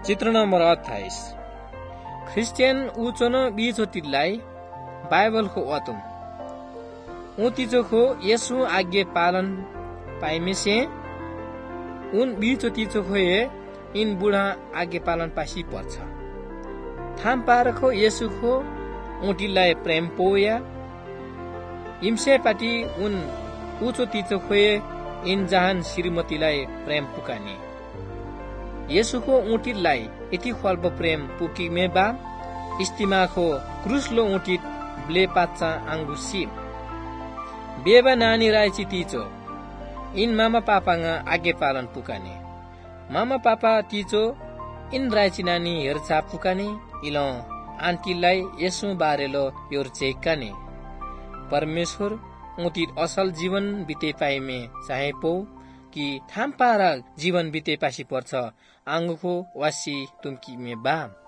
चित्र number 28 Christian ऊचोनो बीचोतिलाई बाइबलको वातुम ऊतिचोखो यसु आज्ञा पालन पाइमेसे उन बीचोतिचोखोए इन बुढा आज्ञा पालन पासी पर्छ थाम पारखो यसुखो ऊटिलाई प्रेम पोया इम्से पाटी उन ऊचोतिचोखोए इन जहान श्रीमतीलाई प्रेम पुकाने यसुको ऊँटिलाई यति खल्प प्रेम पुकिमे बा इस्तिमाखो क्रुसलो ऊँटित ब्ले पाच्चा आंगुसी बेबा नानी रायची तीचो इन मामा पापांगा आगे पालन पुकाने मामा पापा तीचो इन रायची नानी हेरचा पुकाने इलो आन्टीलाई यसु बारेलो योर चेकाने परमेश्वर ऊँटित असल जीवन बिते पाइमे चाहे पो कि थाम पारा जीवन बिते पासी पर्छ आंगुको वासी तुमकी में बा